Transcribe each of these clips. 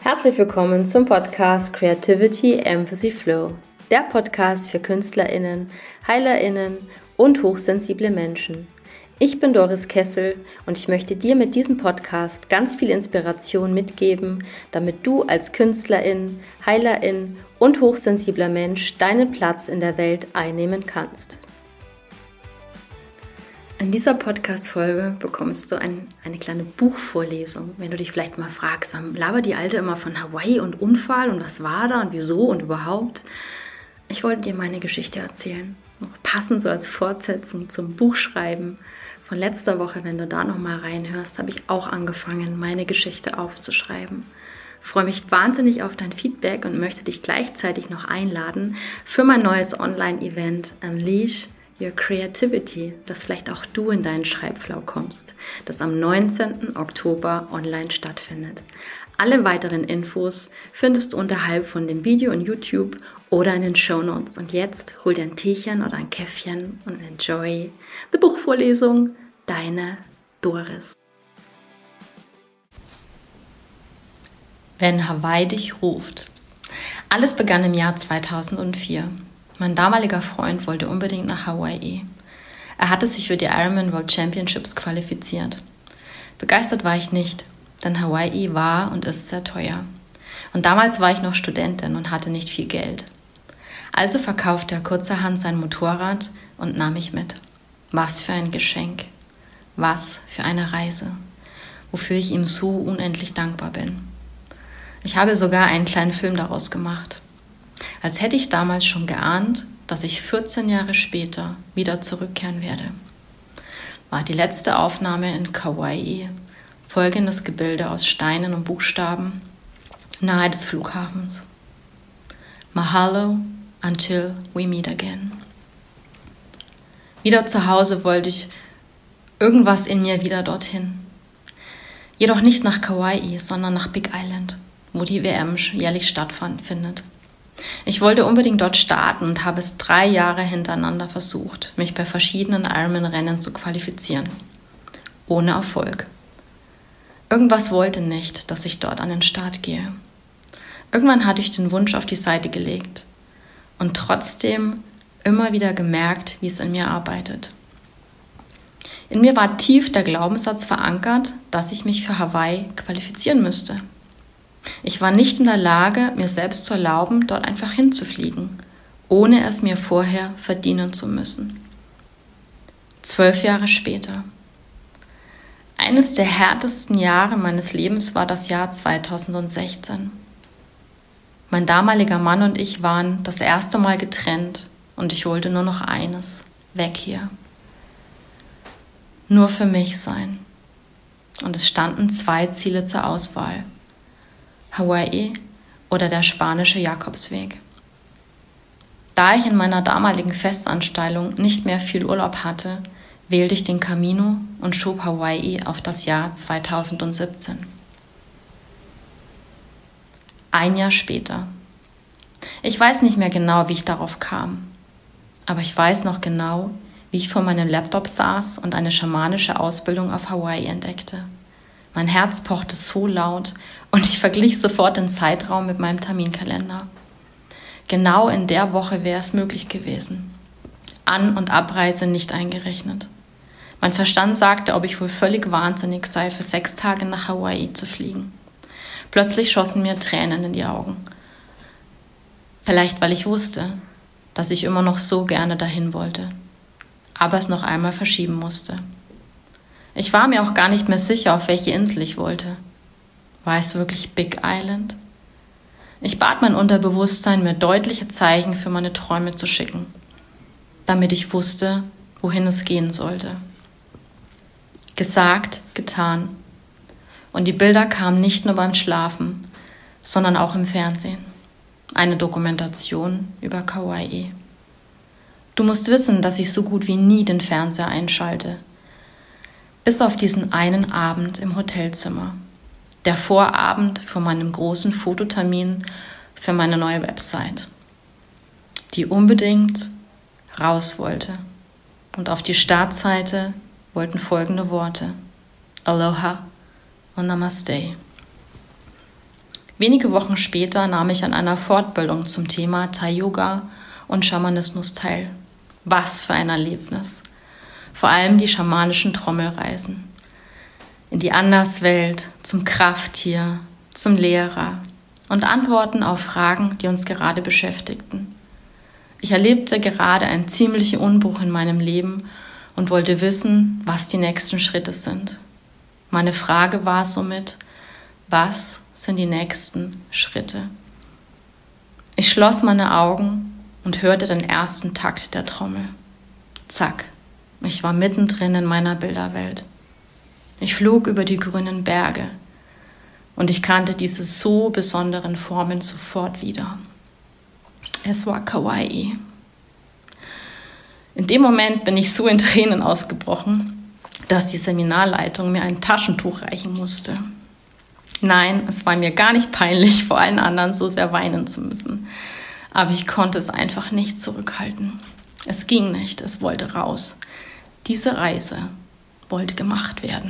Herzlich willkommen zum Podcast Creativity, Empathy, Flow. Der Podcast für KünstlerInnen, HeilerInnen und hochsensible Menschen. Ich bin Doris Kessel und ich möchte dir mit diesem Podcast ganz viel Inspiration mitgeben, damit du als Künstlerin, Heilerin und hochsensibler Mensch deinen Platz in der Welt einnehmen kannst. In dieser Podcast-Folge bekommst du eine kleine Buchvorlesung. Wenn du dich vielleicht mal fragst, warum labert die Alte immer von Hawaii und Unfall und was war da und wieso und überhaupt? Ich wollte dir meine Geschichte erzählen. Passend so als Fortsetzung zum Buchschreiben von letzter Woche, wenn du da nochmal reinhörst, habe ich auch angefangen, meine Geschichte aufzuschreiben. Ich freue mich wahnsinnig auf dein Feedback und möchte dich gleichzeitig noch einladen für mein neues Online-Event Unleash Your Creativity, dass vielleicht auch du in deinen Schreibflow kommst, das am 19. Oktober online stattfindet. Alle weiteren Infos findest du unterhalb von dem Video in YouTube oder in den Shownotes. Und jetzt hol dir ein Teechen oder ein Käffchen und enjoy die Buchvorlesung. Deine Doris. Wenn Hawaii dich ruft. Alles begann im Jahr 2004. Mein damaliger Freund wollte unbedingt nach Hawaii. Er hatte sich für die Ironman World Championships qualifiziert. Begeistert war ich nicht, denn Hawaii war und ist sehr teuer. Und damals war ich noch Studentin und hatte nicht viel Geld. Also verkaufte er kurzerhand sein Motorrad und nahm mich mit. Was für ein Geschenk. Was für eine Reise. Wofür ich ihm so unendlich dankbar bin. Ich habe sogar einen kleinen Film daraus gemacht. Als hätte ich damals schon geahnt, dass ich 14 Jahre später wieder zurückkehren werde. War die letzte Aufnahme in Kauai, folgendes Gebilde aus Steinen und Buchstaben, nahe des Flughafens. Mahalo until we meet again. Wieder zu Hause wollte ich irgendwas in mir wieder dorthin. Jedoch nicht nach Kauai, sondern nach Big Island, wo die WM jährlich stattfindet. Ich wollte unbedingt dort starten und habe es 3 Jahre hintereinander versucht, mich bei verschiedenen Ironman-Rennen zu qualifizieren. Ohne Erfolg. Irgendwas wollte nicht, dass ich dort an den Start gehe. Irgendwann hatte ich den Wunsch auf die Seite gelegt und trotzdem immer wieder gemerkt, wie es in mir arbeitet. In mir war tief der Glaubenssatz verankert, dass ich mich für Hawaii qualifizieren müsste. Ich war nicht in der Lage, mir selbst zu erlauben, dort einfach hinzufliegen, ohne es mir vorher verdienen zu müssen. 12 Jahre später. Eines der härtesten Jahre meines Lebens war das Jahr 2016. Mein damaliger Mann und ich waren das erste Mal getrennt und ich wollte nur noch eines: weg hier. Nur für mich sein. Und es standen 2 Ziele zur Auswahl: Hawaii oder der spanische Jakobsweg. Da ich in meiner damaligen Festanstellung nicht mehr viel Urlaub hatte, wählte ich den Camino und schob Hawaii auf das Jahr 2017. 1 Jahr später. Ich weiß nicht mehr genau, wie ich darauf kam, aber ich weiß noch genau, wie ich vor meinem Laptop saß und eine schamanische Ausbildung auf Hawaii entdeckte. Mein Herz pochte so laut und ich verglich sofort den Zeitraum mit meinem Terminkalender. Genau in der Woche wäre es möglich gewesen. An- und Abreise nicht eingerechnet. Mein Verstand sagte, ob ich wohl völlig wahnsinnig sei, für 6 Tage nach Hawaii zu fliegen. Plötzlich schossen mir Tränen in die Augen. Vielleicht, weil ich wusste, dass ich immer noch so gerne dahin wollte, aber es noch einmal verschieben musste. Ich war mir auch gar nicht mehr sicher, auf welche Insel ich wollte. War es wirklich Big Island? Ich bat mein Unterbewusstsein, mir deutliche Zeichen für meine Träume zu schicken, damit ich wusste, wohin es gehen sollte. Gesagt, getan. Und die Bilder kamen nicht nur beim Schlafen, sondern auch im Fernsehen. Eine Dokumentation über Kauai. Du musst wissen, dass ich so gut wie nie den Fernseher einschalte. Bis auf diesen einen Abend im Hotelzimmer. Der Vorabend vor meinem großen Fototermin für meine neue Website, die unbedingt raus wollte. Und auf die Startseite wollten folgende Worte: Aloha und Namaste. Wenige Wochen später nahm ich an einer Fortbildung zum Thema Thai-Yoga und Schamanismus teil. Was für ein Erlebnis! Vor allem die schamanischen Trommelreisen. In die Anderswelt, zum Krafttier, zum Lehrer und Antworten auf Fragen, die uns gerade beschäftigten. Ich erlebte gerade einen ziemlichen Umbruch in meinem Leben und wollte wissen, was die nächsten Schritte sind. Meine Frage war somit, was sind die nächsten Schritte? Ich schloss meine Augen und hörte den ersten Takt der Trommel. Zack, ich war mittendrin in meiner Bilderwelt. Ich flog über die grünen Berge und ich kannte diese so besonderen Formen sofort wieder. Es war Kauai. In dem Moment bin ich so in Tränen ausgebrochen, dass die Seminarleitung mir ein Taschentuch reichen musste. Nein, es war mir gar nicht peinlich, vor allen anderen so sehr weinen zu müssen. Aber ich konnte es einfach nicht zurückhalten. Es ging nicht, es wollte raus. Diese Reise wollte gemacht werden.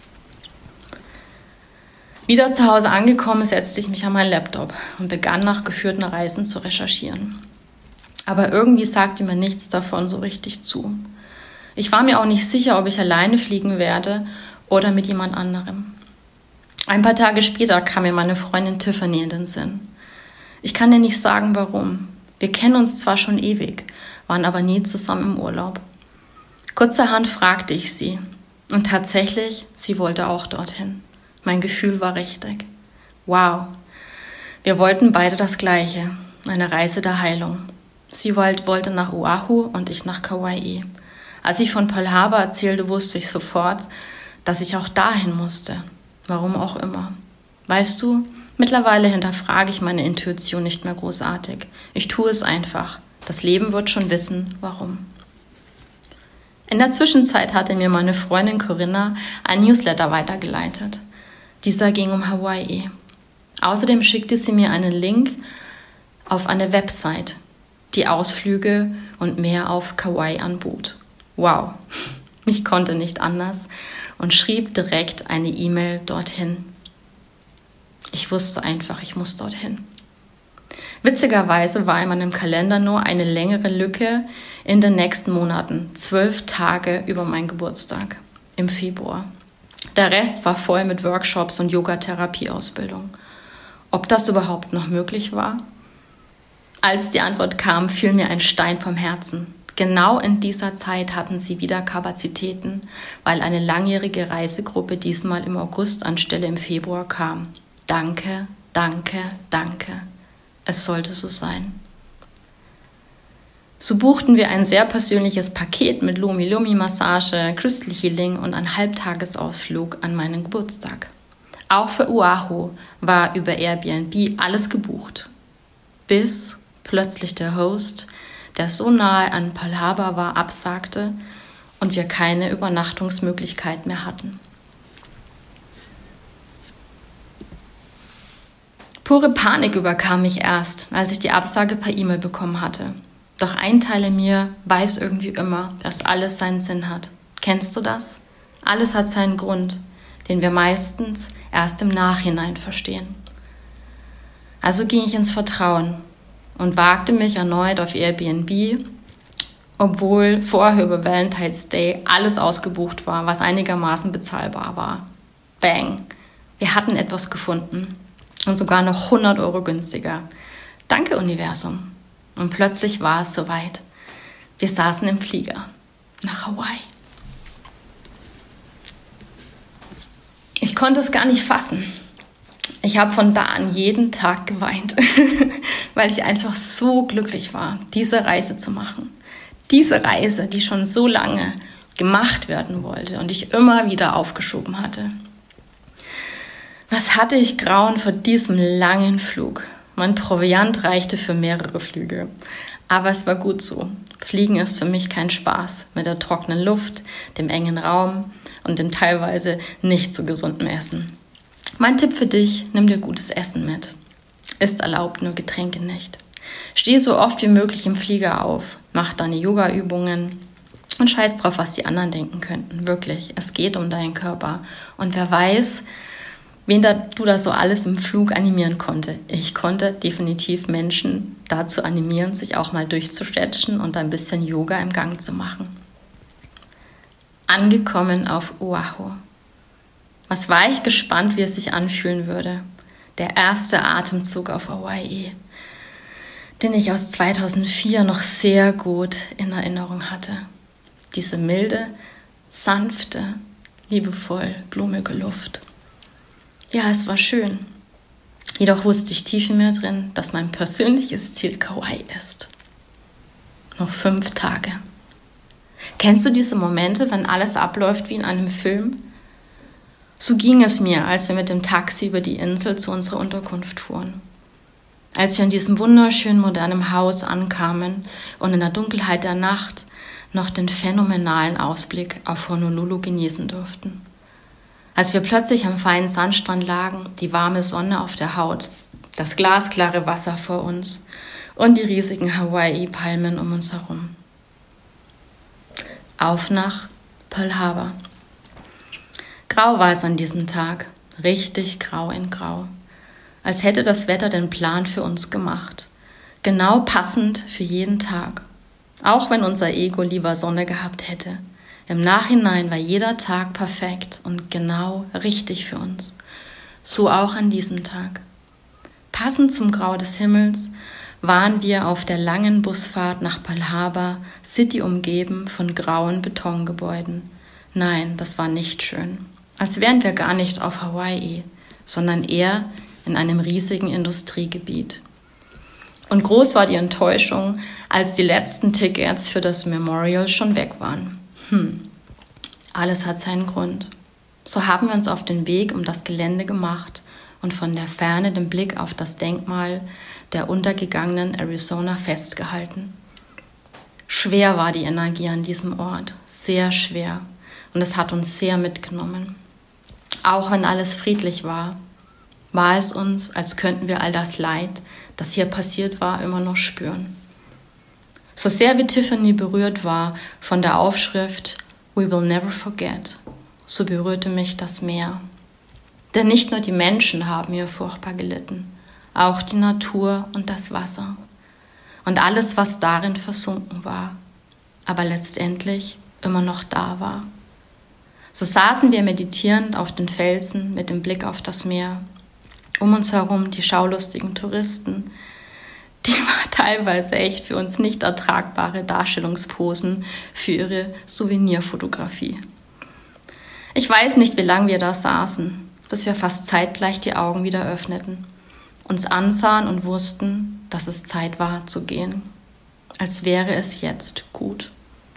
Wieder zu Hause angekommen, setzte ich mich an meinen Laptop und begann nach geführten Reisen zu recherchieren. Aber irgendwie sagte mir nichts davon so richtig zu. Ich war mir auch nicht sicher, ob ich alleine fliegen werde oder mit jemand anderem. Ein paar Tage später kam mir meine Freundin Tiffany in den Sinn. Ich kann dir nicht sagen, warum. Wir kennen uns zwar schon ewig, waren aber nie zusammen im Urlaub. Kurzerhand fragte ich sie und tatsächlich, sie wollte auch dorthin. Mein Gefühl war richtig. Wow, wir wollten beide das Gleiche, eine Reise der Heilung. Sie wollte nach Oahu und ich nach Kauai. Als ich von Pearl Harbor erzählte, wusste ich sofort, dass ich auch dahin musste. Warum auch immer. Weißt du, mittlerweile hinterfrage ich meine Intuition nicht mehr großartig. Ich tue es einfach. Das Leben wird schon wissen, warum. In der Zwischenzeit hatte mir meine Freundin Corinna ein Newsletter weitergeleitet. Dieser ging um Hawaii. Außerdem schickte sie mir einen Link auf eine Website, die Ausflüge und mehr auf Kauai anbot. Wow, ich konnte nicht anders und schrieb direkt eine E-Mail dorthin. Ich wusste einfach, ich muss dorthin. Witzigerweise war in meinem Kalender nur eine längere Lücke in den nächsten Monaten, 12 Tage über meinen Geburtstag im Februar. Der Rest war voll mit Workshops und Yoga-Therapie-Ausbildung. Ob das überhaupt noch möglich war? Als die Antwort kam, fiel mir ein Stein vom Herzen. Genau in dieser Zeit hatten sie wieder Kapazitäten, weil eine langjährige Reisegruppe diesmal im August anstelle im Februar kam. Danke, danke, danke. Es sollte so sein. So buchten wir ein sehr persönliches Paket mit Lumi-Lumi-Massage, Crystal Healing und einen Halbtagesausflug an meinen Geburtstag. Auch für Oahu war über Airbnb alles gebucht. Bis plötzlich der Host, der so nahe an Pearl Harbor war, absagte und wir keine Übernachtungsmöglichkeit mehr hatten. Pure Panik überkam mich erst, als ich die Absage per E-Mail bekommen hatte. Doch ein Teil in mir weiß irgendwie immer, dass alles seinen Sinn hat. Kennst du das? Alles hat seinen Grund, den wir meistens erst im Nachhinein verstehen. Also ging ich ins Vertrauen und wagte mich erneut auf Airbnb, obwohl vorher über Valentine's Day alles ausgebucht war, was einigermaßen bezahlbar war. Bang! Wir hatten etwas gefunden und sogar noch 100 Euro günstiger. Danke, Universum! Und plötzlich war es soweit. Wir saßen im Flieger nach Hawaii. Ich konnte es gar nicht fassen. Ich habe von da an jeden Tag geweint, weil ich einfach so glücklich war, diese Reise zu machen. Diese Reise, die schon so lange gemacht werden wollte und ich immer wieder aufgeschoben hatte. Was hatte ich Grauen vor diesem langen Flug? Mein Proviant reichte für mehrere Flüge. Aber es war gut so. Fliegen ist für mich kein Spaß mit der trockenen Luft, dem engen Raum und dem teilweise nicht so gesunden Essen. Mein Tipp für dich, nimm dir gutes Essen mit. Ist erlaubt, nur Getränke nicht. Steh so oft wie möglich im Flieger auf, mach deine Yoga-Übungen und scheiß drauf, was die anderen denken könnten. Wirklich, es geht um deinen Körper. Und wer weiß, wen du da so alles im Flug animieren konnte. Ich konnte definitiv Menschen dazu animieren, sich auch mal durchzustretchen und ein bisschen Yoga im Gang zu machen. Angekommen auf Oahu. Was war ich gespannt, wie es sich anfühlen würde. Der erste Atemzug auf Hawaii, den ich aus 2004 noch sehr gut in Erinnerung hatte. Diese milde, sanfte, liebevoll blumige Luft. Ja, es war schön. Jedoch wusste ich tief in mir drin, dass mein persönliches Ziel Kauai ist. Noch 5 Tage. Kennst du diese Momente, wenn alles abläuft wie in einem Film? So ging es mir, als wir mit dem Taxi über die Insel zu unserer Unterkunft fuhren. Als wir in diesem wunderschönen modernen Haus ankamen und in der Dunkelheit der Nacht noch den phänomenalen Ausblick auf Honolulu genießen durften. Als wir plötzlich am feinen Sandstrand lagen, die warme Sonne auf der Haut, das glasklare Wasser vor uns und die riesigen Hawaii-Palmen um uns herum. Auf nach Pearl Harbor. Grau war es an diesem Tag, richtig grau in grau. Als hätte das Wetter den Plan für uns gemacht. Genau passend für jeden Tag. Auch wenn unser Ego lieber Sonne gehabt hätte. Im Nachhinein war jeder Tag perfekt und genau richtig für uns. So auch an diesem Tag. Passend zum Grau des Himmels waren wir auf der langen Busfahrt nach Pearl Harbor City umgeben von grauen Betongebäuden. Nein, das war nicht schön. Als wären wir gar nicht auf Hawaii, sondern eher in einem riesigen Industriegebiet. Und groß war die Enttäuschung, als die letzten Tickets für das Memorial schon weg waren. Alles hat seinen Grund. So haben wir uns auf den Weg um das Gelände gemacht und von der Ferne den Blick auf das Denkmal der untergegangenen Arizona festgehalten. Schwer war die Energie an diesem Ort, sehr schwer, und es hat uns sehr mitgenommen. Auch wenn alles friedlich war, war es uns, als könnten wir all das Leid, das hier passiert war, immer noch spüren. So sehr wie Tiffany berührt war von der Aufschrift We will never forget, so berührte mich das Meer. Denn nicht nur die Menschen haben hier furchtbar gelitten, auch die Natur und das Wasser und alles, was darin versunken war, aber letztendlich immer noch da war. So saßen wir meditierend auf den Felsen mit dem Blick auf das Meer. Um uns herum die schaulustigen Touristen, die teilweise echt für uns nicht ertragbare Darstellungsposen für ihre Souvenirfotografie. Ich weiß nicht, wie lange wir da saßen, bis wir fast zeitgleich die Augen wieder öffneten, uns ansahen und wussten, dass es Zeit war zu gehen, als wäre es jetzt gut.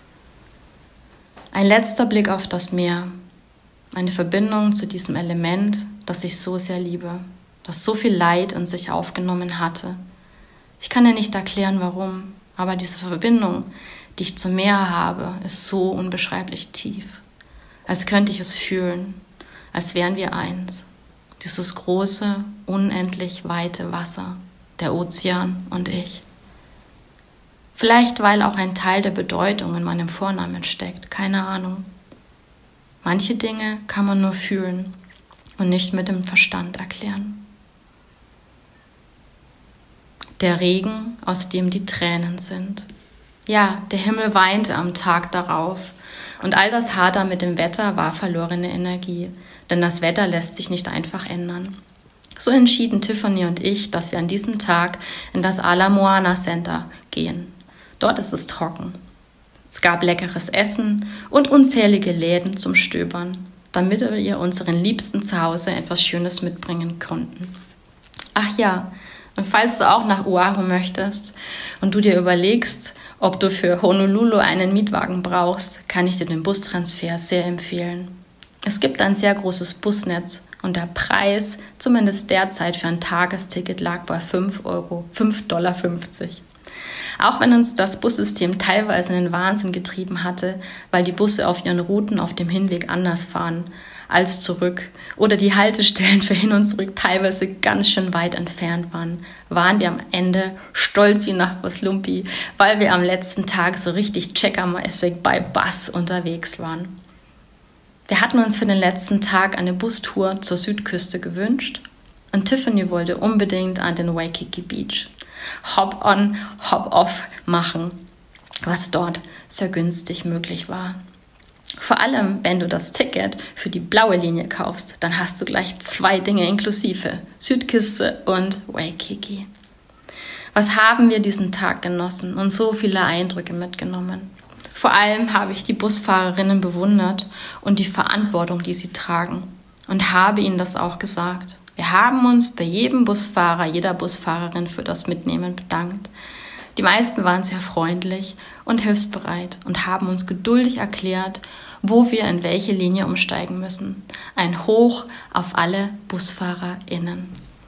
Ein letzter Blick auf das Meer, eine Verbindung zu diesem Element, das ich so sehr liebe, das so viel Leid in sich aufgenommen hatte. Ich kann ja nicht erklären, warum, aber diese Verbindung, die ich zum Meer habe, ist so unbeschreiblich tief. Als könnte ich es fühlen, als wären wir eins. Dieses große, unendlich weite Wasser, der Ozean und ich. Vielleicht, weil auch ein Teil der Bedeutung in meinem Vornamen steckt, keine Ahnung. Manche Dinge kann man nur fühlen und nicht mit dem Verstand erklären. Der Regen, aus dem die Tränen sind. Ja, der Himmel weinte am Tag darauf. Und all das Hadern mit dem Wetter war verlorene Energie, denn das Wetter lässt sich nicht einfach ändern. So entschieden Tiffany und ich, dass wir an diesem Tag in das Ala Moana Center gehen. Dort ist es trocken. Es gab leckeres Essen und unzählige Läden zum Stöbern, damit wir unseren Liebsten zu Hause etwas Schönes mitbringen konnten. Ach ja, und falls du auch nach Oahu möchtest und du dir überlegst, ob du für Honolulu einen Mietwagen brauchst, kann ich dir den Bustransfer sehr empfehlen. Es gibt ein sehr großes Busnetz und der Preis, zumindest derzeit für ein Tagesticket, lag bei $5,50. Auch wenn uns das Bussystem teilweise in den Wahnsinn getrieben hatte, weil die Busse auf ihren Routen auf dem Hinweg anders fahren als zurück oder die Haltestellen für hin und zurück teilweise ganz schön weit entfernt waren wir am Ende stolz wie Nachbarslumpi, weil wir am letzten Tag so richtig checkermäßig bei Bus unterwegs waren. Wir hatten uns für den letzten Tag eine Bustour zur Südküste gewünscht und Tiffany wollte unbedingt an den Waikiki Beach Hop-on, Hop-off machen, was dort sehr günstig möglich war. Vor allem, wenn du das Ticket für die blaue Linie kaufst, dann hast du gleich 2 Dinge inklusive, Südküste und Waikiki. Was haben wir diesen Tag genossen und so viele Eindrücke mitgenommen. Vor allem habe ich die Busfahrerinnen bewundert und die Verantwortung, die sie tragen, und habe ihnen das auch gesagt. Wir haben uns bei jedem Busfahrer, jeder Busfahrerin für das Mitnehmen bedankt. Die meisten waren sehr freundlich und hilfsbereit und haben uns geduldig erklärt, wo wir in welche Linie umsteigen müssen. Ein Hoch auf alle BusfahrerInnen.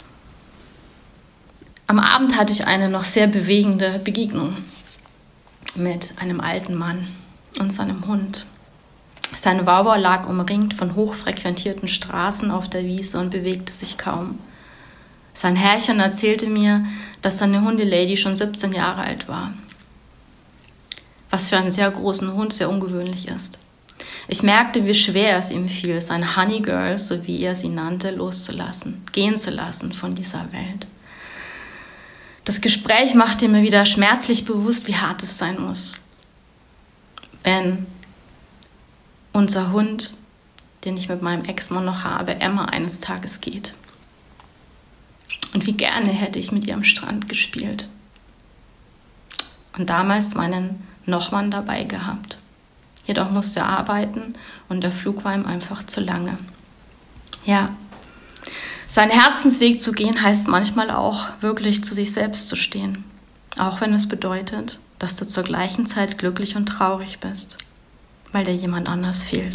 Am Abend hatte ich eine noch sehr bewegende Begegnung mit einem alten Mann und seinem Hund. Sein Wauwau lag umringt von hochfrequentierten Straßen auf der Wiese und bewegte sich kaum. Sein Herrchen erzählte mir, dass seine Hundelady schon 17 Jahre alt war. Was für einen sehr großen Hund sehr ungewöhnlich ist. Ich merkte, wie schwer es ihm fiel, sein Honey Girl, so wie er sie nannte, loszulassen, gehen zu lassen von dieser Welt. Das Gespräch machte mir wieder schmerzlich bewusst, wie hart es sein muss, wenn unser Hund, den ich mit meinem Ex-Mann noch habe, Emma eines Tages geht. Und wie gerne hätte ich mit ihr am Strand gespielt. Und damals meinen Nochmann dabei gehabt. Jedoch musste er arbeiten und der Flug war ihm einfach zu lange. Ja, seinen Herzensweg zu gehen heißt manchmal auch, wirklich zu sich selbst zu stehen. Auch wenn es bedeutet, dass du zur gleichen Zeit glücklich und traurig bist, weil dir jemand anders fehlt.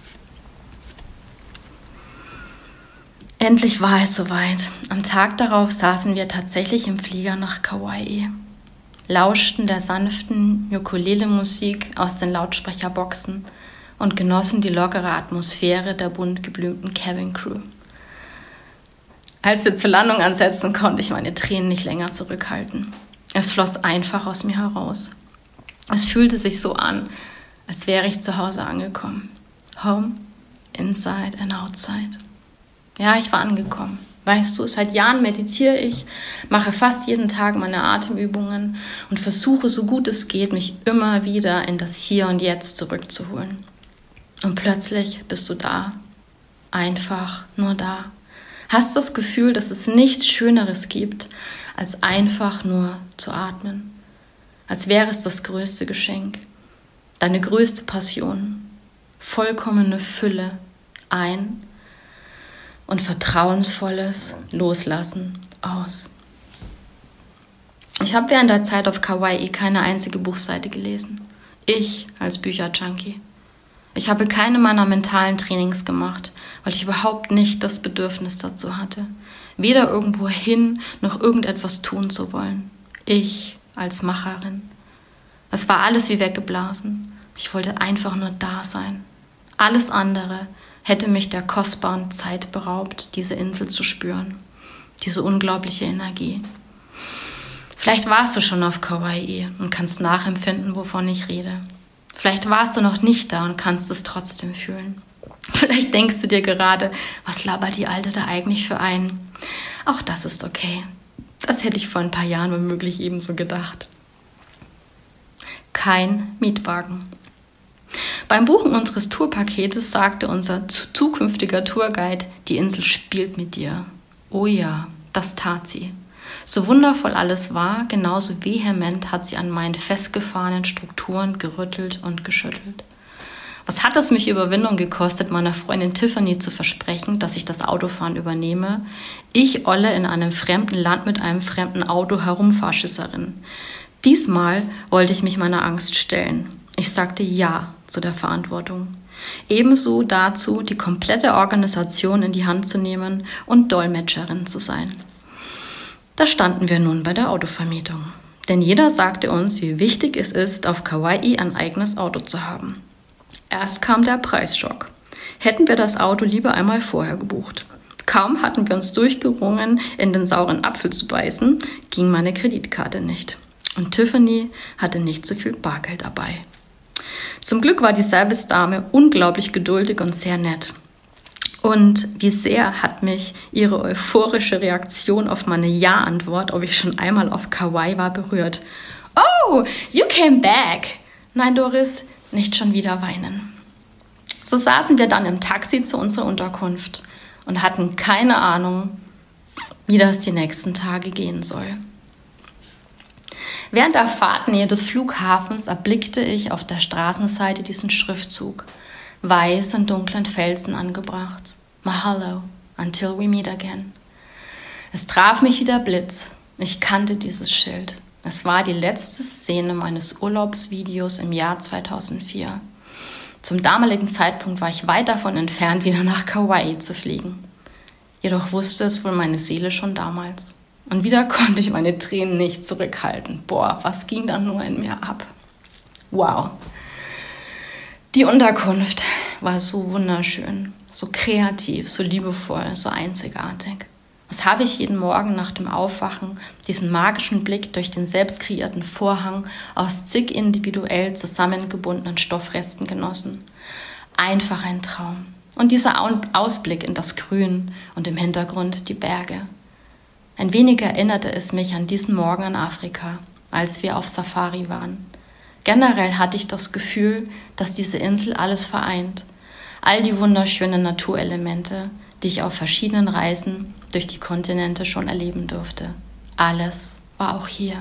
Endlich war es soweit. Am Tag darauf saßen wir tatsächlich im Flieger nach Kauai, lauschten der sanften Ukulele-Musik aus den Lautsprecherboxen und genossen die lockere Atmosphäre der bunt geblümten Cabin Crew. Als wir zur Landung ansetzten, konnte ich meine Tränen nicht länger zurückhalten. Es floss einfach aus mir heraus. Es fühlte sich so an, als wäre ich zu Hause angekommen. Home, inside and outside. Ja, ich war angekommen. Weißt du, seit Jahren meditiere ich, mache fast jeden Tag meine Atemübungen und versuche, so gut es geht, mich immer wieder in das Hier und Jetzt zurückzuholen. Und plötzlich bist du da. Einfach nur da. Hast das Gefühl, dass es nichts Schöneres gibt, als einfach nur zu atmen. Als wäre es das größte Geschenk. Deine größte Passion. Vollkommene Fülle ein und vertrauensvolles Loslassen aus. Ich habe während der Zeit auf Kauai keine einzige Buchseite gelesen. Ich als Bücherjunkie. Ich habe keine meiner mentalen Trainings gemacht, weil ich überhaupt nicht das Bedürfnis dazu hatte, weder irgendwo hin noch irgendetwas tun zu wollen. Ich als Macherin. Es war alles wie weggeblasen. Ich wollte einfach nur da sein. Alles andere hätte mich der kostbaren Zeit beraubt, diese Insel zu spüren. Diese unglaubliche Energie. Vielleicht warst du schon auf Kauai und kannst nachempfinden, wovon ich rede. Vielleicht warst du noch nicht da und kannst es trotzdem fühlen. Vielleicht denkst du dir gerade, was labert die Alte da eigentlich für einen? Auch das ist okay. Das hätte ich vor ein paar Jahren womöglich ebenso gedacht. Kein Mietwagen. Beim Buchen unseres Tourpaketes sagte unser zukünftiger Tourguide, die Insel spielt mit dir. Oh ja, das tat sie. So wundervoll alles war, genauso vehement hat sie an meinen festgefahrenen Strukturen gerüttelt und geschüttelt. Was hat es mich Überwindung gekostet, meiner Freundin Tiffany zu versprechen, dass ich das Autofahren übernehme? Ich, Olle, in einem fremden Land mit einem fremden Auto Herumfahrschisserin. Diesmal wollte ich mich meiner Angst stellen. Ich sagte Ja zu der Verantwortung. Ebenso dazu, die komplette Organisation in die Hand zu nehmen und Dolmetscherin zu sein. Da standen wir nun bei der Autovermietung. Denn jeder sagte uns, wie wichtig es ist, auf Kauai ein eigenes Auto zu haben. Erst kam der Preisschock. Hätten wir das Auto lieber einmal vorher gebucht. Kaum hatten wir uns durchgerungen, in den sauren Apfel zu beißen, ging meine Kreditkarte nicht. Und Tiffany hatte nicht so viel Bargeld dabei. Zum Glück war die Servicedame unglaublich geduldig und sehr nett. Und wie sehr hat mich ihre euphorische Reaktion auf meine Ja-Antwort, ob ich schon einmal auf Kauai war, berührt. Oh, you came back! Nein, Doris, nicht schon wieder weinen. So saßen wir dann im Taxi zu unserer Unterkunft und hatten keine Ahnung, wie das die nächsten Tage gehen soll. Während der Fahrtnähe des Flughafens erblickte ich auf der Straßenseite diesen Schriftzug, weiß in dunklen Felsen angebracht. Mahalo, until we meet again. Es traf mich wie der Blitz. Ich kannte dieses Schild. Es war die letzte Szene meines Urlaubsvideos im Jahr 2004. Zum damaligen Zeitpunkt war ich weit davon entfernt, wieder nach Kauai zu fliegen. Jedoch wusste es wohl meine Seele schon damals. Und wieder konnte ich meine Tränen nicht zurückhalten. Boah, was ging da nur in mir ab? Wow. Die Unterkunft war so wunderschön, so kreativ, so liebevoll, so einzigartig. Was habe ich jeden Morgen nach dem Aufwachen, diesen magischen Blick durch den selbst kreierten Vorhang aus zig individuell zusammengebundenen Stoffresten genossen. Einfach ein Traum. Und dieser Ausblick in das Grün und im Hintergrund die Berge. Ein wenig erinnerte es mich an diesen Morgen in Afrika, als wir auf Safari waren. Generell hatte ich das Gefühl, dass diese Insel alles vereint. All die wunderschönen Naturelemente, die ich auf verschiedenen Reisen durch die Kontinente schon erleben durfte. Alles war auch hier.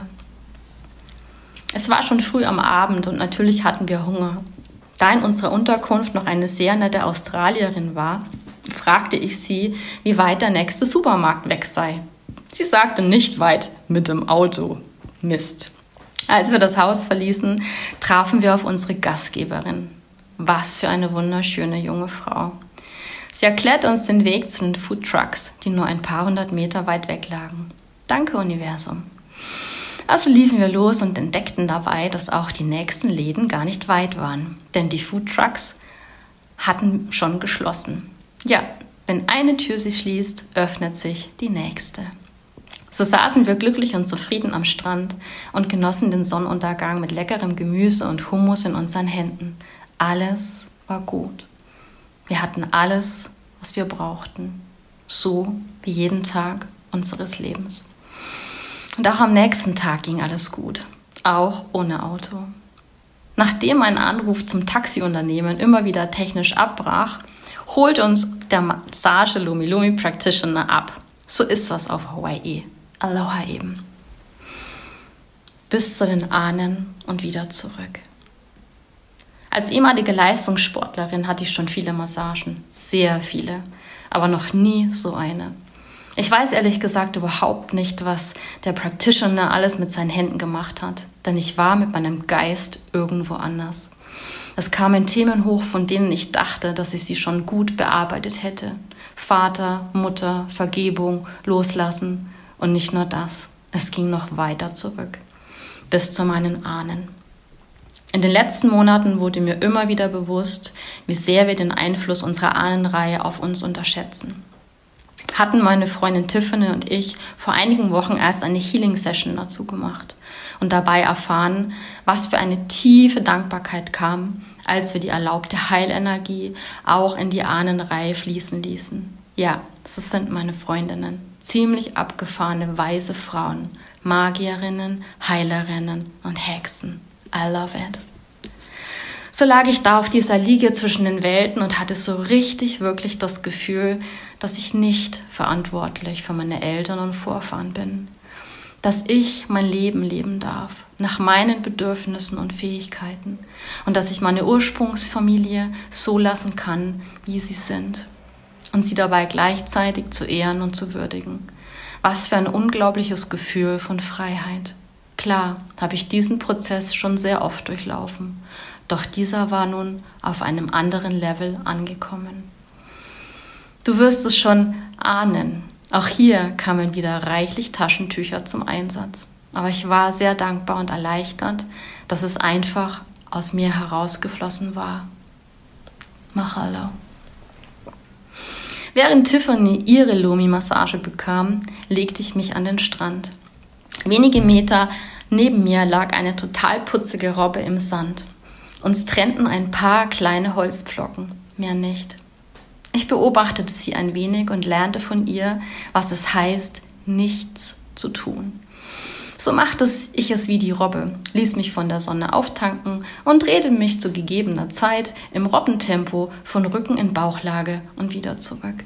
Es war schon früh am Abend und natürlich hatten wir Hunger. Da in unserer Unterkunft noch eine sehr nette Australierin war, fragte ich sie, wie weit der nächste Supermarkt weg sei. Sie sagte nicht weit mit dem Auto. Mist. Als wir das Haus verließen, trafen wir auf unsere Gastgeberin. Was für eine wunderschöne junge Frau. Sie erklärte uns den Weg zu den Food Trucks, die nur ein paar hundert Meter weit weg lagen. Danke, Universum. Also liefen wir los und entdeckten dabei, dass auch die nächsten Läden gar nicht weit waren. Denn die Food Trucks hatten schon geschlossen. Ja, wenn eine Tür sich schließt, öffnet sich die nächste. So saßen wir glücklich und zufrieden am Strand und genossen den Sonnenuntergang mit leckerem Gemüse und Hummus in unseren Händen. Alles war gut. Wir hatten alles, was wir brauchten. So wie jeden Tag unseres Lebens. Und auch am nächsten Tag ging alles gut. Auch ohne Auto. Nachdem mein Anruf zum Taxiunternehmen immer wieder technisch abbrach, holte uns der Massage Lumi Lumi Practitioner ab. So ist das auf Hawaii. Aloha eben. Bis zu den Ahnen und wieder zurück. Als ehemalige Leistungssportlerin hatte ich schon viele Massagen. Sehr viele. Aber noch nie so eine. Ich weiß ehrlich gesagt überhaupt nicht, was der Practitioner alles mit seinen Händen gemacht hat. Denn ich war mit meinem Geist irgendwo anders. Es kamen Themen hoch, von denen ich dachte, dass ich sie schon gut bearbeitet hätte. Vater, Mutter, Vergebung, Loslassen. Und nicht nur das, es ging noch weiter zurück, bis zu meinen Ahnen. In den letzten Monaten wurde mir immer wieder bewusst, wie sehr wir den Einfluss unserer Ahnenreihe auf uns unterschätzen. Hatten meine Freundin Tiffany und ich vor einigen Wochen erst eine Healing-Session dazu gemacht und dabei erfahren, was für eine tiefe Dankbarkeit kam, als wir die erlaubte Heilenergie auch in die Ahnenreihe fließen ließen. Ja, das sind meine Freundinnen. Ziemlich abgefahrene, weise Frauen, Magierinnen, Heilerinnen und Hexen. I love it. So lag ich da auf dieser Liege zwischen den Welten und hatte so richtig, wirklich das Gefühl, dass ich nicht verantwortlich für meine Eltern und Vorfahren bin. Dass ich mein Leben leben darf, nach meinen Bedürfnissen und Fähigkeiten. Und dass ich meine Ursprungsfamilie so lassen kann, wie sie sind. Und sie dabei gleichzeitig zu ehren und zu würdigen. Was für ein unglaubliches Gefühl von Freiheit. Klar, habe ich diesen Prozess schon sehr oft durchlaufen, doch dieser war nun auf einem anderen Level angekommen. Du wirst es schon ahnen, auch hier kamen wieder reichlich Taschentücher zum Einsatz. Aber ich war sehr dankbar und erleichtert, dass es einfach aus mir herausgeflossen war. Mahalo. Während Tiffany ihre Lumi-Massage bekam, legte ich mich an den Strand. Wenige Meter neben mir lag eine total putzige Robbe im Sand. Uns trennten ein paar kleine Holzpflocken, mehr nicht. Ich beobachtete sie ein wenig und lernte von ihr, was es heißt, nichts zu tun. So machte ich es wie die Robbe, ließ mich von der Sonne auftanken und drehte mich zu gegebener Zeit im Robbentempo von Rücken in Bauchlage und wieder zurück.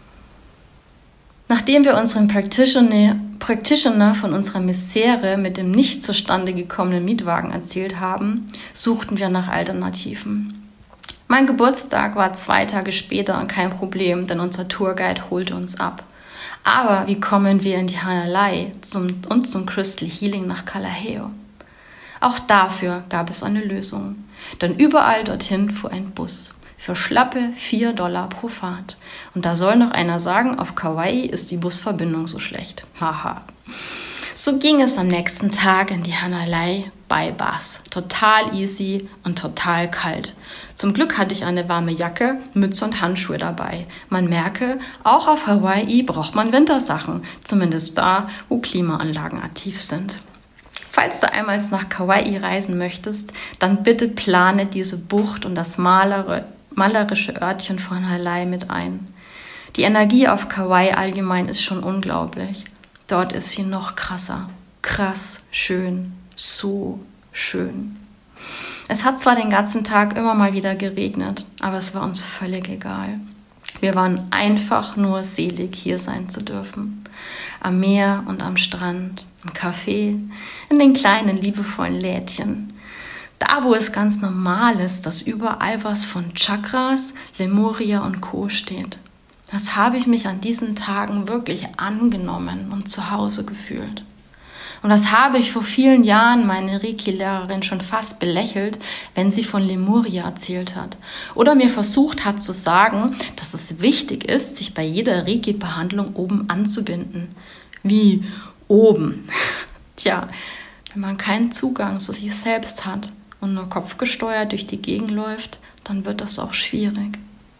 Nachdem wir unseren Practitioner von unserer Misere mit dem nicht zustande gekommenen Mietwagen erzählt haben, suchten wir nach Alternativen. Mein Geburtstag war 2 Tage später kein Problem, denn unser Tourguide holte uns ab. Aber wie kommen wir in die Hanalei und zum Crystal Healing nach Kalaheo? Auch dafür gab es eine Lösung, denn überall dorthin fuhr ein Bus für schlappe $4 pro Fahrt. Und da soll noch einer sagen, auf Kauai ist die Busverbindung so schlecht. Haha. So ging es am nächsten Tag in die Hanalei by Bus. Total easy und total kalt. Zum Glück hatte ich eine warme Jacke, Mütze und Handschuhe dabei. Man merke, auch auf Hawaii braucht man Wintersachen, zumindest da, wo Klimaanlagen aktiv sind. Falls du einmal nach Kauai reisen möchtest, dann bitte plane diese Bucht und das malerische Örtchen von Hanalei mit ein. Die Energie auf Kauai allgemein ist schon unglaublich. Dort ist sie noch krasser. Krass, schön, so schön. Es hat zwar den ganzen Tag immer mal wieder geregnet, aber es war uns völlig egal. Wir waren einfach nur selig, hier sein zu dürfen. Am Meer und am Strand, im Café, in den kleinen, liebevollen Lädchen. Da, wo es ganz normal ist, dass überall was von Chakras, Lemuria und Co. steht. Das habe ich mich an diesen Tagen wirklich angenommen und zu Hause gefühlt. Und das habe ich vor vielen Jahren meine Reiki-Lehrerin schon fast belächelt, wenn sie von Lemuria erzählt hat. Oder mir versucht hat zu sagen, dass es wichtig ist, sich bei jeder Reiki-Behandlung oben anzubinden. Wie oben? Tja, wenn man keinen Zugang zu sich selbst hat und nur kopfgesteuert durch die Gegend läuft, dann wird das auch schwierig.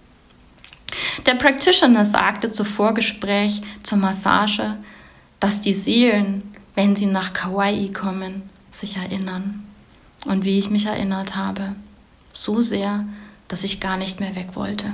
Der Practitioner sagte zu Vorgespräch zur Massage, dass die Seelen, wenn sie nach Kauai kommen, sich erinnern. Und wie ich mich erinnert habe. So sehr, dass ich gar nicht mehr weg wollte.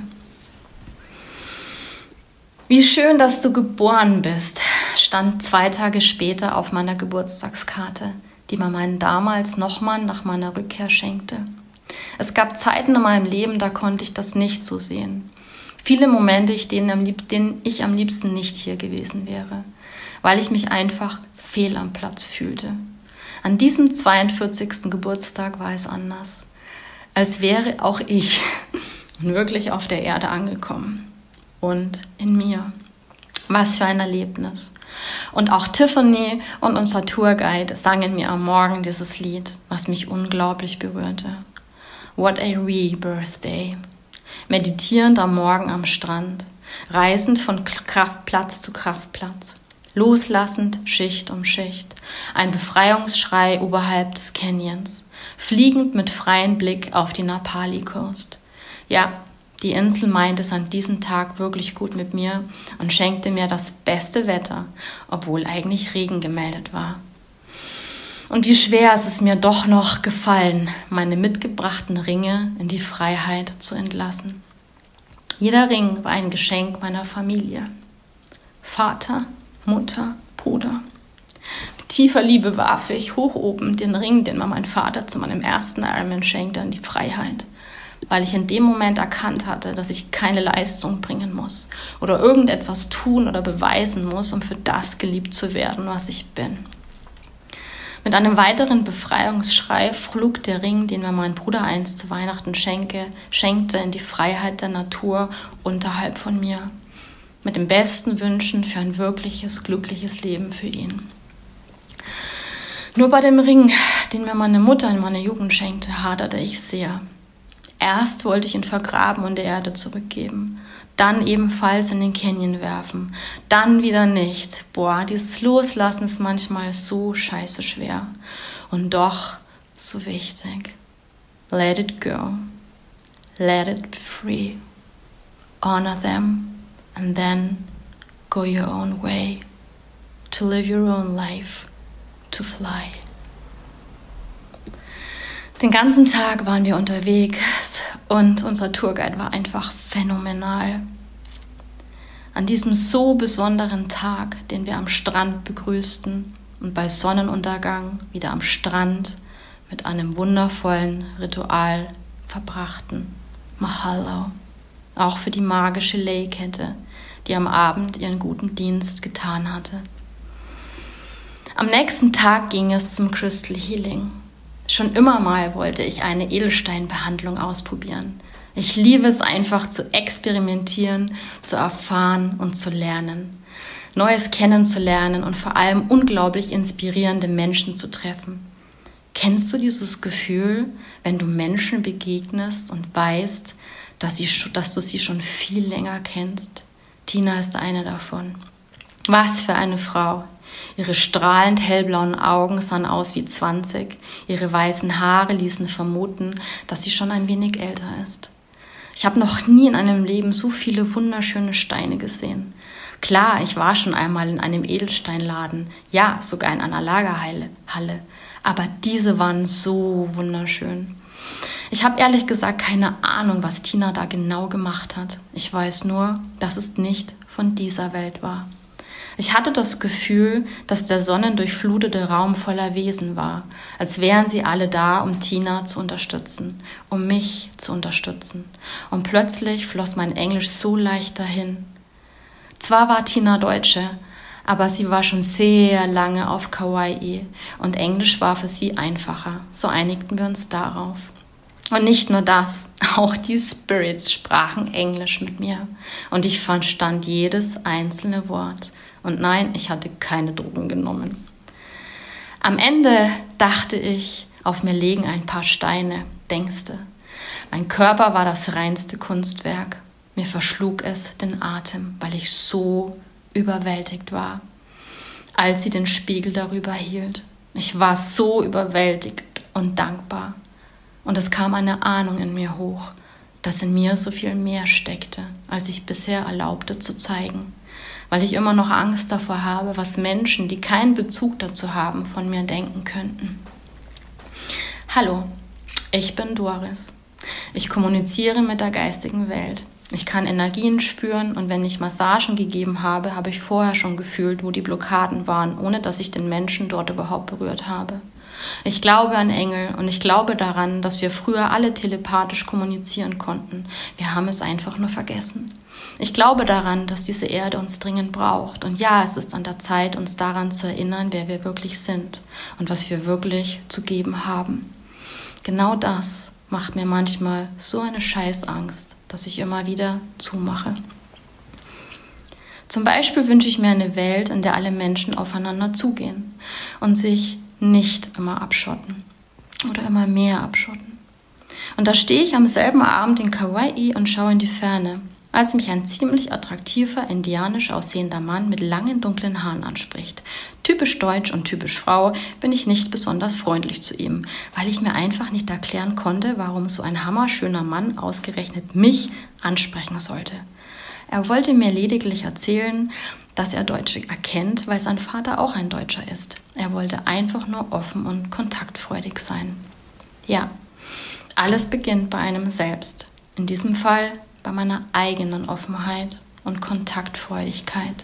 Wie schön, dass du geboren bist, stand 2 Tage später auf meiner Geburtstagskarte, die mir mein damals Nochmann nach meiner Rückkehr schenkte. Es gab Zeiten in meinem Leben, da konnte ich das nicht so sehen. Viele Momente, denen ich am liebsten nicht hier gewesen wäre, weil ich mich einfach fehl am Platz fühlte. An diesem 42. Geburtstag war es anders, als wäre auch ich wirklich auf der Erde angekommen und in mir. Was für ein Erlebnis. Und auch Tiffany und unser Tourguide sangen mir am Morgen dieses Lied, was mich unglaublich berührte. What a Rebirthday. Meditierend am Morgen am Strand, reisend von Kraftplatz zu Kraftplatz, loslassend Schicht um Schicht, ein Befreiungsschrei oberhalb des Canyons, fliegend mit freiem Blick auf die Napali Coast. Ja, die Insel meint es an diesem Tag wirklich gut mit mir und schenkte mir das beste Wetter, obwohl eigentlich Regen gemeldet war. Und wie schwer ist es mir doch noch gefallen, meine mitgebrachten Ringe in die Freiheit zu entlassen. Jeder Ring war ein Geschenk meiner Familie. Vater, Mutter, Bruder. Mit tiefer Liebe warf ich hoch oben den Ring, den mir mein Vater zu meinem ersten Ironman schenkte, in die Freiheit. Weil ich in dem Moment erkannt hatte, dass ich keine Leistung bringen muss oder irgendetwas tun oder beweisen muss, um für das geliebt zu werden, was ich bin. Mit einem weiteren Befreiungsschrei flog der Ring, den mir mein Bruder einst zu Weihnachten schenkte, in die Freiheit der Natur unterhalb von mir. Mit den besten Wünschen für ein wirkliches, glückliches Leben für ihn. Nur bei dem Ring, den mir meine Mutter in meiner Jugend schenkte, haderte ich sehr. Erst wollte ich ihn vergraben und der Erde zurückgeben. Dann ebenfalls in den Canyon werfen. Dann wieder nicht. Boah, dieses Loslassen ist manchmal so scheiße schwer. Und doch so wichtig. Let it go. Let it be free. Honor them. And then go your own way. To live your own life. To fly. Den ganzen Tag waren wir unterwegs und unser Tourguide war einfach phänomenal. An diesem so besonderen Tag, den wir am Strand begrüßten und bei Sonnenuntergang wieder am Strand mit einem wundervollen Ritual verbrachten. Mahalo. Auch für die magische Lei-Kette, die am Abend ihren guten Dienst getan hatte. Am nächsten Tag ging es zum Crystal Healing. Schon immer mal wollte ich eine Edelsteinbehandlung ausprobieren. Ich liebe es einfach zu experimentieren, zu erfahren und zu lernen. Neues kennenzulernen und vor allem unglaublich inspirierende Menschen zu treffen. Kennst du dieses Gefühl, wenn du Menschen begegnest und weißt, dass du sie schon viel länger kennst? Tina ist eine davon. Was für eine Frau! Ihre strahlend hellblauen Augen sahen aus wie 20. Ihre weißen Haare ließen vermuten, dass sie schon ein wenig älter ist. Ich habe noch nie in einem Leben so viele wunderschöne Steine gesehen. Klar, ich war schon einmal in einem Edelsteinladen, ja, sogar in einer Lagerhalle, aber diese waren so wunderschön. Ich habe ehrlich gesagt keine Ahnung, was Tina da genau gemacht hat. Ich weiß nur, dass es nicht von dieser Welt war. Ich hatte das Gefühl, dass der sonnendurchflutete Raum voller Wesen war, als wären sie alle da, um Tina zu unterstützen, um mich zu unterstützen. Und plötzlich floss mein Englisch so leicht dahin. Zwar war Tina Deutsche, aber sie war schon sehr lange auf Kauai und Englisch war für sie einfacher. So einigten wir uns darauf. Und nicht nur das, auch die Spirits sprachen Englisch mit mir und ich verstand jedes einzelne Wort. Und nein, ich hatte keine Drogen genommen. Am Ende dachte ich, auf mir liegen ein paar Steine, denkste. Mein Körper war das reinste Kunstwerk. Mir verschlug es den Atem, weil ich so überwältigt war, als sie den Spiegel darüber hielt. Ich war so überwältigt und dankbar. Und es kam eine Ahnung in mir hoch, dass in mir so viel mehr steckte, als ich bisher erlaubte zu zeigen. Weil ich immer noch Angst davor habe, was Menschen, die keinen Bezug dazu haben, von mir denken könnten. Hallo, ich bin Doris. Ich kommuniziere mit der geistigen Welt. Ich kann Energien spüren und wenn ich Massagen gegeben habe, habe ich vorher schon gefühlt, wo die Blockaden waren, ohne dass ich den Menschen dort überhaupt berührt habe. Ich glaube an Engel und ich glaube daran, dass wir früher alle telepathisch kommunizieren konnten. Wir haben es einfach nur vergessen. Ich glaube daran, dass diese Erde uns dringend braucht. Und ja, es ist an der Zeit, uns daran zu erinnern, wer wir wirklich sind und was wir wirklich zu geben haben. Genau das macht mir manchmal so eine Scheißangst, dass ich immer wieder zumache. Zum Beispiel wünsche ich mir eine Welt, in der alle Menschen aufeinander zugehen und sich nicht immer abschotten oder immer mehr abschotten. Und da stehe ich am selben Abend in Kauai und schaue in die Ferne, als mich ein ziemlich attraktiver, indianisch aussehender Mann mit langen, dunklen Haaren anspricht. Typisch deutsch und typisch Frau bin ich nicht besonders freundlich zu ihm, weil ich mir einfach nicht erklären konnte, warum so ein hammerschöner Mann ausgerechnet mich ansprechen sollte. Er wollte mir lediglich erzählen, dass er Deutsche erkennt, weil sein Vater auch ein Deutscher ist. Er wollte einfach nur offen und kontaktfreudig sein. Ja, alles beginnt bei einem selbst. In diesem Fall bei meiner eigenen Offenheit und Kontaktfreudigkeit.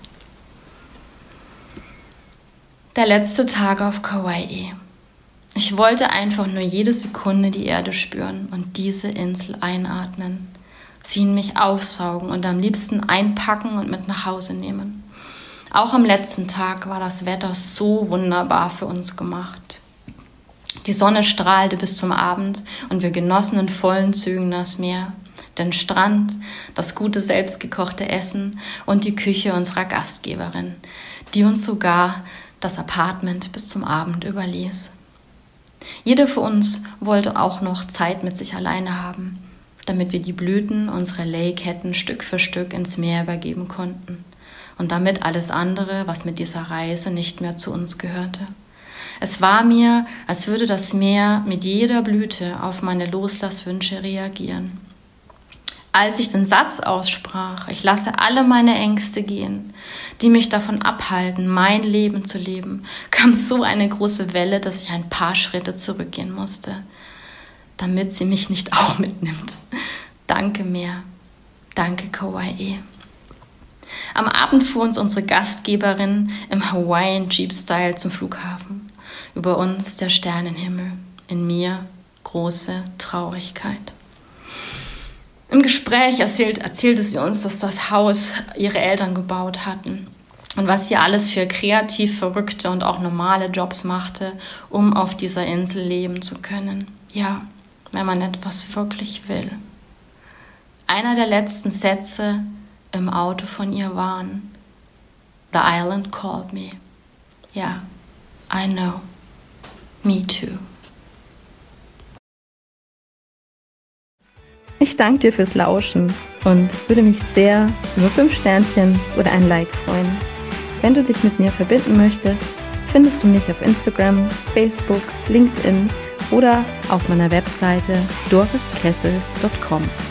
Der letzte Tag auf Kauai. Ich wollte einfach nur jede Sekunde die Erde spüren und diese Insel einatmen, sie in mich aufsaugen und am liebsten einpacken und mit nach Hause nehmen. Auch am letzten Tag war das Wetter so wunderbar für uns gemacht. Die Sonne strahlte bis zum Abend und wir genossen in vollen Zügen das Meer, den Strand, das gute selbstgekochte Essen und die Küche unserer Gastgeberin, die uns sogar das Apartment bis zum Abend überließ. Jede von uns wollte auch noch Zeit mit sich alleine haben, damit wir die Blüten unserer Lei-Ketten Stück für Stück ins Meer übergeben konnten und damit alles andere, was mit dieser Reise nicht mehr zu uns gehörte. Es war mir, als würde das Meer mit jeder Blüte auf meine Loslasswünsche reagieren. Als ich den Satz aussprach, ich lasse alle meine Ängste gehen, die mich davon abhalten, mein Leben zu leben, kam so eine große Welle, dass ich ein paar Schritte zurückgehen musste. damit sie mich nicht auch mitnimmt. Danke Meer. Danke Kauai. Am Abend fuhr uns unsere Gastgeberin im Hawaiian Jeep-Style zum Flughafen. Über uns der Sternenhimmel, in mir große Traurigkeit. Im Gespräch erzählte sie uns, dass das Haus ihre Eltern gebaut hatten und was sie alles für kreativ verrückte und auch normale Jobs machte, um auf dieser Insel leben zu können. Ja, wenn man etwas wirklich will. Einer der letzten Sätze im Auto von ihr waren: The island called me. Ja, I know. Me too. Ich danke dir fürs Lauschen und würde mich sehr über 5 Sternchen oder ein Like freuen. Wenn du dich mit mir verbinden möchtest, findest du mich auf Instagram, Facebook, LinkedIn oder auf meiner Webseite doriskessel.com.